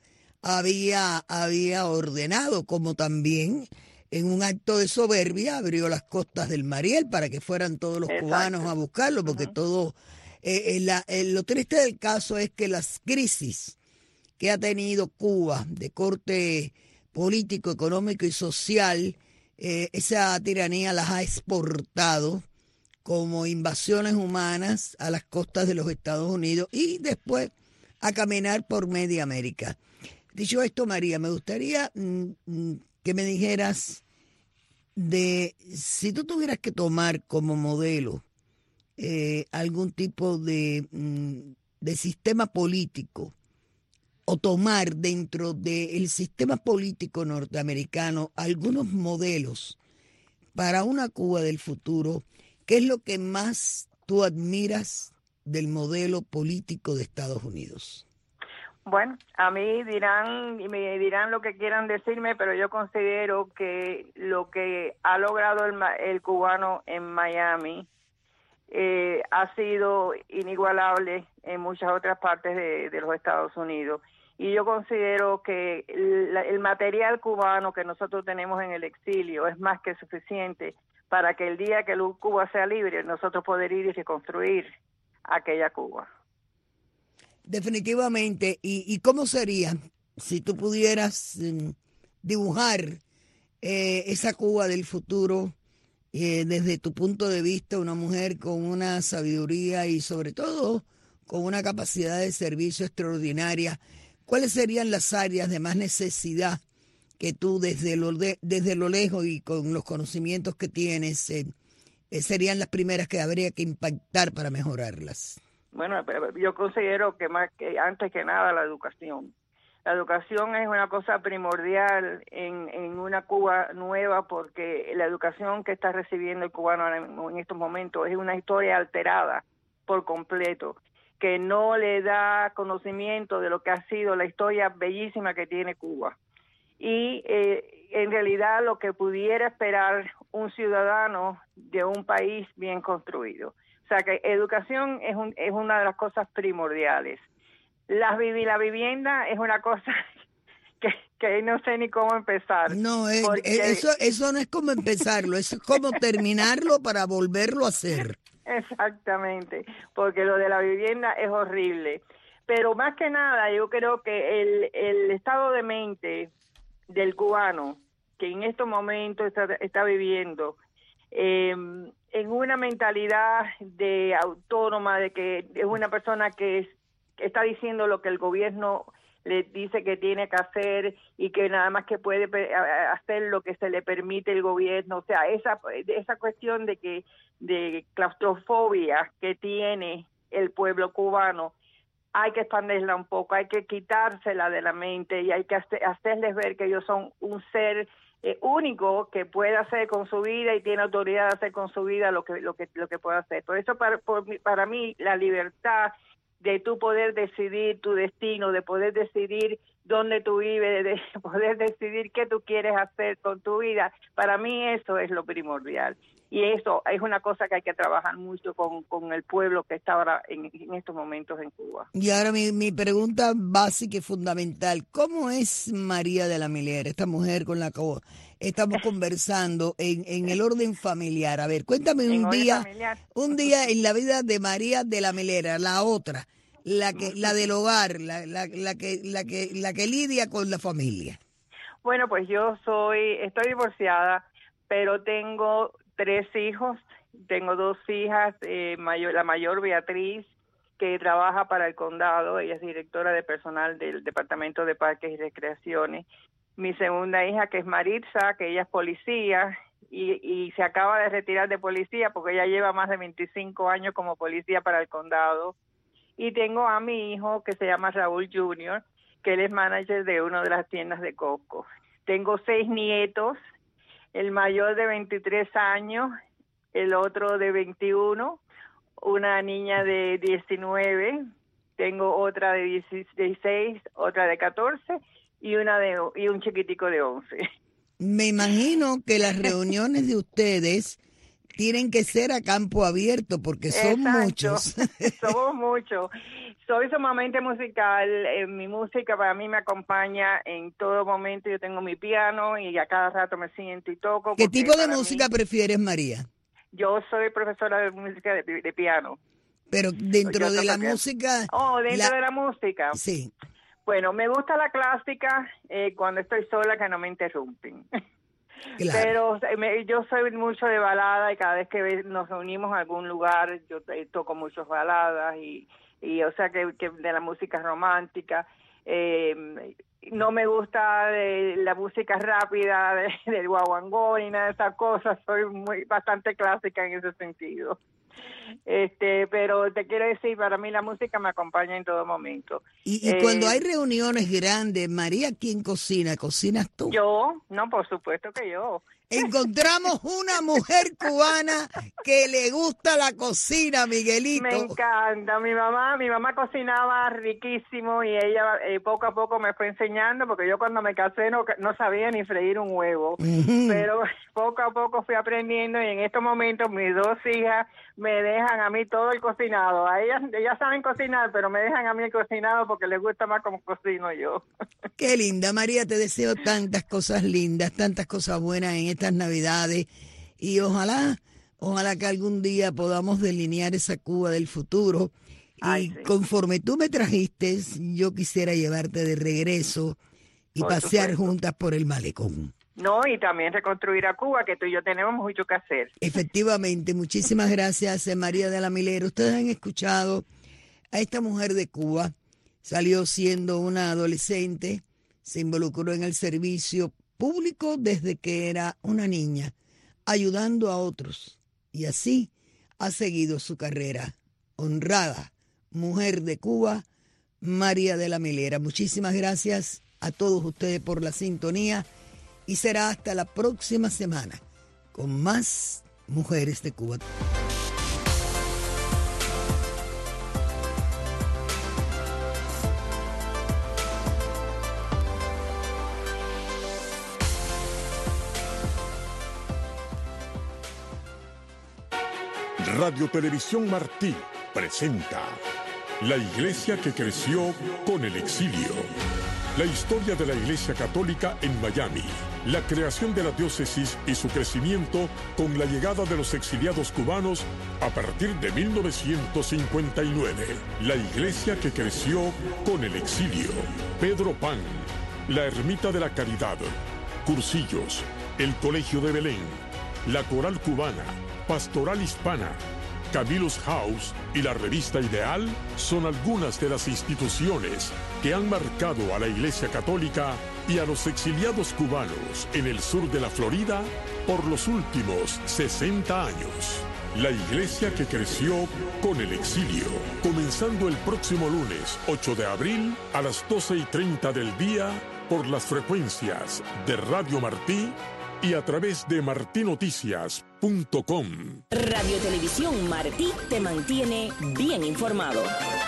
había ordenado, como también en un acto de soberbia abrió las costas del Mariel para que fueran todos los Exacto. cubanos a buscarlo, porque todo, lo triste del caso es que las crisis que ha tenido Cuba de corte político, económico y social, esa tiranía las ha exportado como invasiones humanas a las costas de los Estados Unidos y después a caminar por media América. Dicho esto, María, me gustaría que me dijeras de si tú tuvieras que tomar como modelo algún tipo de sistema político, o tomar dentro del sistema político norteamericano algunos modelos para una Cuba del futuro, ¿qué es lo que más tú admiras del modelo político de Estados Unidos? Bueno, a mí me dirán lo que quieran decirme, pero yo considero que lo que ha logrado el cubano en Miami ha sido inigualable en muchas otras partes de los Estados Unidos. Y yo considero que el material cubano que nosotros tenemos en el exilio es más que suficiente para que el día que Cuba sea libre, nosotros poder ir y reconstruir aquella Cuba. Definitivamente. ¿Y cómo sería si tú pudieras dibujar esa Cuba del futuro desde tu punto de vista, una mujer con una sabiduría y sobre todo con una capacidad de servicio extraordinaria? ¿Cuáles serían las áreas de más necesidad que tú desde lo lejos y con los conocimientos que tienes serían las primeras que habría que impactar para mejorarlas? Bueno, yo considero que antes que nada la educación. La educación es una cosa primordial en una Cuba nueva, porque la educación que está recibiendo el cubano en estos momentos es una historia alterada por completo, que no le da conocimiento de lo que ha sido la historia bellísima que tiene Cuba. Y en realidad lo que pudiera esperar un ciudadano de un país bien construido. O sea que educación es una de las cosas primordiales. La vivienda es una cosa que no sé ni cómo empezar. No, eso no es como empezarlo, es como terminarlo para volverlo a hacer. Exactamente, porque lo de la vivienda es horrible. Pero más que nada, yo creo que el estado de mente del cubano, que en estos momentos está viviendo en una mentalidad de autónoma, de que es una persona que está diciendo lo que el gobierno le dice que tiene que hacer y que nada más que puede hacer lo que se le permite el gobierno. O sea, esa cuestión de claustrofobia que tiene el pueblo cubano, hay que expandirla un poco, hay que quitársela de la mente y hay que hacerles ver que ellos son un ser único que puede hacer con su vida y tiene autoridad de hacer con su vida lo que puede hacer. Por eso para mí la libertad de tú poder decidir tu destino, de poder decidir dónde tú vives, de poder decidir qué tú quieres hacer con tu vida, para mí eso es lo primordial. Y eso es una cosa que hay que trabajar mucho con el pueblo que está ahora en estos momentos en Cuba. Y ahora mi pregunta básica y fundamental, ¿cómo es María de la Milera, esta mujer con la que estamos conversando en el orden familiar? A ver, cuéntame un día en la vida de María de la Milera, la otra, la del hogar, la que lidia con la familia. Bueno, pues estoy divorciada, pero tengo 3 hijos, tengo 2 hijas, la mayor Beatriz, que trabaja para el condado, ella es directora de personal del Departamento de Parques y Recreaciones. Mi segunda hija, que es Maritza, que ella es policía y se acaba de retirar de policía porque ella lleva más de 25 años como policía para el condado. Y tengo a mi hijo, que se llama Raúl Jr., que él es manager de una de las tiendas de Costco. Tengo 6 nietos, el mayor de 23 años, el otro de 21, una niña de 19, tengo otra de 16, otra de 14 y un chiquitico de 11. Me imagino que las reuniones de ustedes tienen que ser a campo abierto porque son muchos. Somos muchos. Soy sumamente musical. Mi música para mí me acompaña en todo momento. Yo tengo mi piano y a cada rato me siento y toco. ¿Qué tipo de música prefieres, María? Yo soy profesora de música de piano. Pero dentro de la música... de la música. Sí. Bueno, me gusta la clásica cuando estoy sola, que no me interrumpen. Claro. Pero yo soy mucho de balada y cada vez que nos reunimos en algún lugar yo toco muchas baladas y o sea que de la música romántica. No me gusta la música rápida del guaguancó ni nada de esas cosas. Soy bastante clásica en ese sentido. Pero te quiero decir, para mí la música me acompaña en todo momento. Y cuando hay reuniones grandes, María, ¿quién cocina? ¿Cocinas tú? Yo, no, por supuesto que yo. Encontramos una mujer cubana que le gusta la cocina, Miguelito. Me encanta. Mi mamá cocinaba riquísimo y ella poco a poco me fue enseñando, porque yo cuando me casé no sabía ni freír un huevo. Pero poco a poco fui aprendiendo y en estos momentos mis 2 hijas me dejan a mí todo el cocinado. A ellas saben cocinar, pero me dejan a mí el cocinado porque les gusta más como cocino yo. Qué linda, María, te deseo tantas cosas lindas, tantas cosas buenas en estas Navidades y ojalá Ojalá que algún día podamos delinear esa Cuba del futuro. Ay, Y sí. conforme tú me trajiste, yo quisiera llevarte de regreso y Por pasear supuesto. juntas por el malecón. No, y también reconstruir a Cuba, que tú y yo tenemos mucho que hacer. Efectivamente, muchísimas gracias, María de la Milera. Ustedes han escuchado a esta mujer de Cuba. Salió siendo una adolescente, se involucró en el servicio público desde que era una niña, ayudando a otros. Y así ha seguido su carrera. Honrada mujer de Cuba, María de la Milera. Muchísimas gracias a todos ustedes por la sintonía y será hasta la próxima semana con más Mujeres de Cuba. Radio Televisión Martí presenta La Iglesia que creció con el exilio. La historia de la Iglesia Católica en Miami, la creación de la diócesis y su crecimiento con la llegada de los exiliados cubanos a partir de 1959. La Iglesia que creció con el exilio. Pedro Pan, la Ermita de la Caridad, Cursillos, el Colegio de Belén, la Coral Cubana, Pastoral Hispana, Camillus House y la Revista Ideal son algunas de las instituciones que han marcado a la Iglesia Católica y a los exiliados cubanos en el sur de la Florida por los últimos 60 años. La Iglesia que creció con el exilio, comenzando el próximo lunes 8 de abril a las 12:30 del día por las frecuencias de Radio Martí y a través de martinoticias.com. Radio Televisión Martí te mantiene bien informado.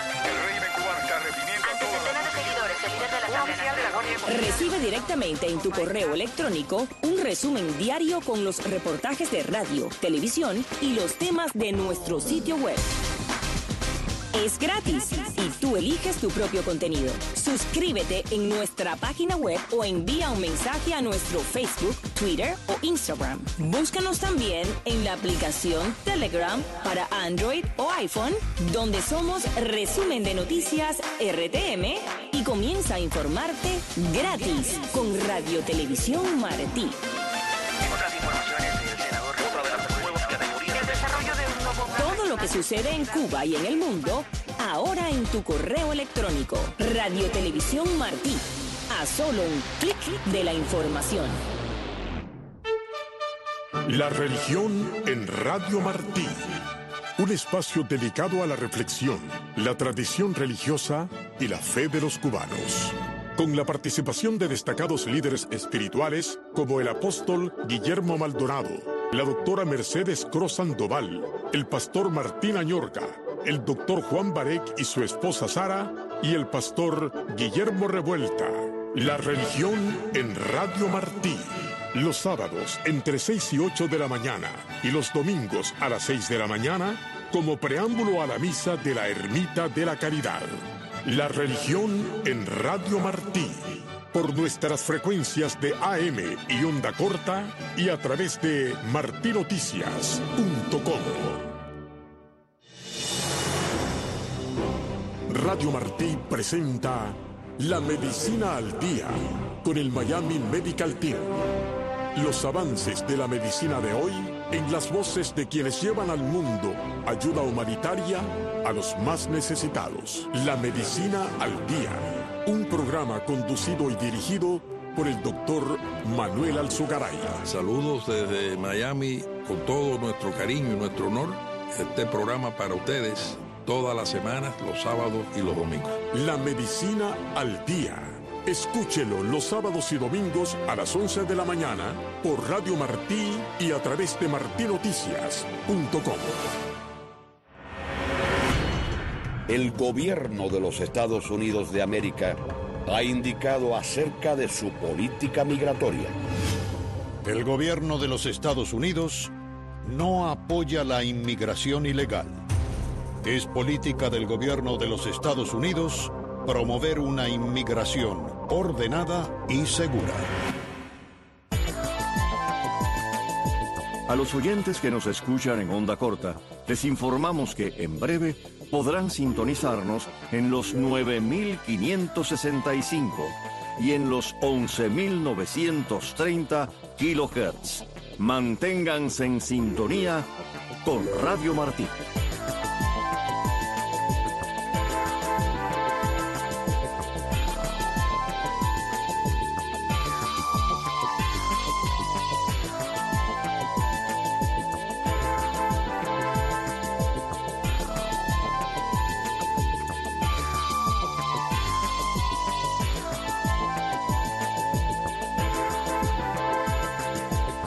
Recibe directamente en tu correo electrónico un resumen diario con los reportajes de radio, televisión y los temas de nuestro sitio web. Es gratis y tú eliges tu propio contenido. Suscríbete en nuestra página web o envía un mensaje a nuestro Facebook, Twitter o Instagram. Búscanos también en la aplicación Telegram para Android o iPhone, donde somos Resumen de Noticias RTM y comienza a informarte gratis con Radio Televisión Martí. Todo lo que sucede en Cuba y en el mundo, ahora en tu correo electrónico. Radio Televisión Martí. A solo un clic de la información. La religión en Radio Martí. Un espacio dedicado a la reflexión, la tradición religiosa y la fe de los cubanos. Con la participación de destacados líderes espirituales como el apóstol Guillermo Maldonado, la doctora Mercedes Cruz Sandoval, el pastor Martín Añorga, el doctor Juan Barek y su esposa Sara y el pastor Guillermo Revuelta. La religión en Radio Martí. Los sábados entre 6 y 8 de la mañana y los domingos a las 6 de la mañana como preámbulo a la misa de la Ermita de la Caridad. La religión en Radio Martí. Por nuestras frecuencias de AM y onda corta y a través de martinoticias.com. Radio Martí presenta La Medicina al Día con el Miami Medical Team. Los avances de la medicina de hoy en las voces de quienes llevan al mundo ayuda humanitaria a los más necesitados. La Medicina al Día. Un programa conducido y dirigido por el doctor Manuel Alzugaray. Saludos desde Miami con todo nuestro cariño y nuestro honor. Este programa para ustedes todas las semanas, los sábados y los domingos. La Medicina al Día. Escúchelo los sábados y domingos a las 11 de la mañana por Radio Martí y a través de martinoticias.com. El gobierno de los Estados Unidos de América ha indicado acerca de su política migratoria. El gobierno de los Estados Unidos no apoya la inmigración ilegal. Es política del gobierno de los Estados Unidos promover una inmigración ordenada y segura. A los oyentes que nos escuchan en onda corta, les informamos que en breve podrán sintonizarnos en los 9.565 y en los 11.930 kilohertz. Manténganse en sintonía con Radio Martí.